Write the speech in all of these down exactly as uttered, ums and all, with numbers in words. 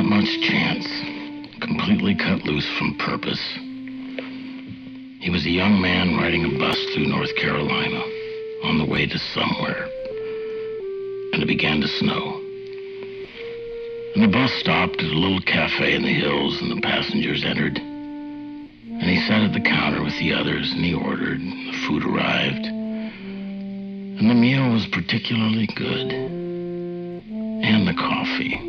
much chance. Completely cut loose from purpose. He was a young man riding a bus through North Carolina on the way to somewhere. And it began to snow. And the bus stopped at a little cafe in the hills, and the passengers entered. And he sat at the counter with the others, and he ordered, and the food arrived. And the meal was particularly good. And the coffee.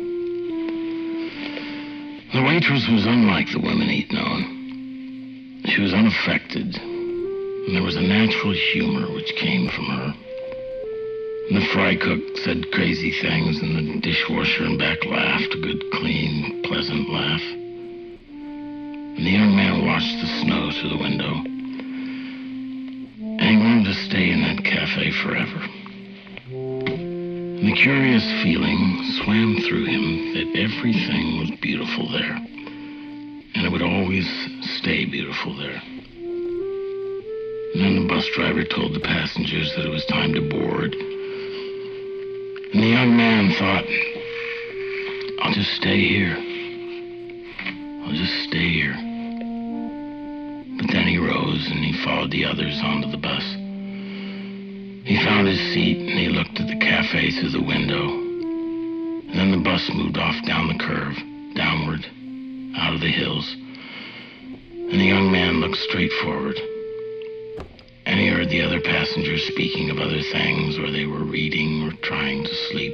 The waitress was unlike the women he'd known. She was unaffected, and there was a natural humor which came from her. And the fry cook said crazy things, and the dishwasher in back laughed, a good, clean, pleasant laugh. And the young man watched the snow through the window. And he wanted to stay in that cafe forever. And the curious feeling swam through him that everything was beautiful there. And it would always stay beautiful there. And then the bus driver told the passengers that it was time to board. And the young man thought, I'll just stay here. I'll just stay here. But then he rose and he followed the others onto the bus. He found his seat and he looked at the cafe through the window. And then the bus moved off down the curve, downward, out of the hills. And the young man looked straight forward. And he heard the other passengers speaking of other things, or they were reading or trying to sleep.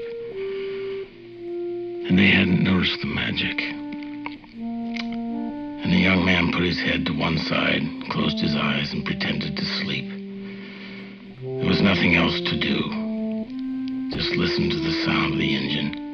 And they hadn't noticed the magic. And the young man put his head to one side, closed his eyes, and pretended to sleep. There was nothing else to do. Just listen to the sound of the engine.